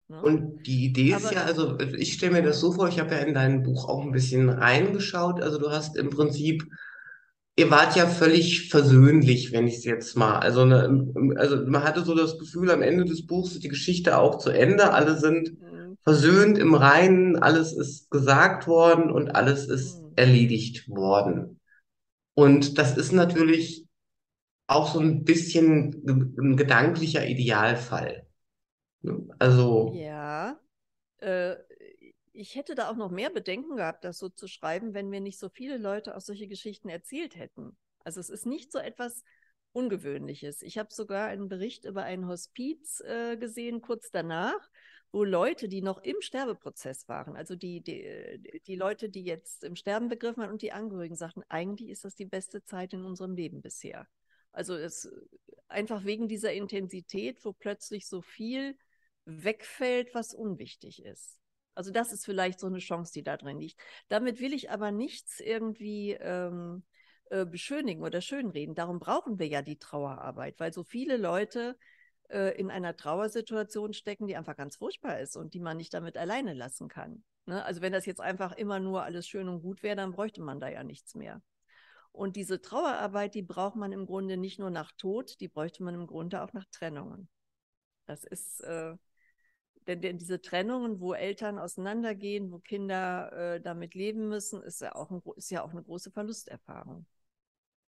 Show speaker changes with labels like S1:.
S1: Ne?
S2: Und die Idee ist
S1: Aber
S2: ja, also ich stelle mir das so vor, ich habe ja in dein Buch auch ein bisschen reingeschaut. Also du hast im Prinzip, ihr wart ja völlig versöhnlich, wenn ich es jetzt mal, also man hatte so das Gefühl, am Ende des Buchs ist die Geschichte auch zu Ende. Alle sind
S1: mm,
S2: versöhnt im Reinen, alles ist gesagt worden und alles ist
S1: mm,
S2: erledigt worden. Und das ist natürlich auch so ein bisschen ein gedanklicher Idealfall. Ne? Also,
S1: ja, äh, ich hätte da auch noch mehr Bedenken gehabt, das so zu schreiben, wenn mir nicht so viele Leute auch solche Geschichten erzählt hätten. Also es ist nicht so etwas Ungewöhnliches. Ich habe sogar einen Bericht über ein Hospiz gesehen, kurz danach, wo Leute, die noch im Sterbeprozess waren, also die Leute, die jetzt im Sterben begriffen waren und die Angehörigen sagten, eigentlich ist das die beste Zeit in unserem Leben bisher. Also es einfach wegen dieser Intensität, wo plötzlich so viel wegfällt, was unwichtig ist. Also das ist vielleicht so eine Chance, die da drin liegt. Damit will ich aber nichts irgendwie beschönigen oder schönreden. Darum brauchen wir ja die Trauerarbeit, weil so viele Leute in einer Trauersituation stecken, die einfach ganz furchtbar ist und die man nicht damit alleine lassen kann. Ne? Also wenn das jetzt einfach immer nur alles schön und gut wäre, dann bräuchte man da ja nichts mehr. Und diese Trauerarbeit, die braucht man im Grunde nicht nur nach Tod, die bräuchte man im Grunde auch nach Trennungen. Das ist, denn diese Trennungen, wo Eltern auseinandergehen, wo Kinder damit leben müssen, ist ja auch eine große Verlusterfahrung.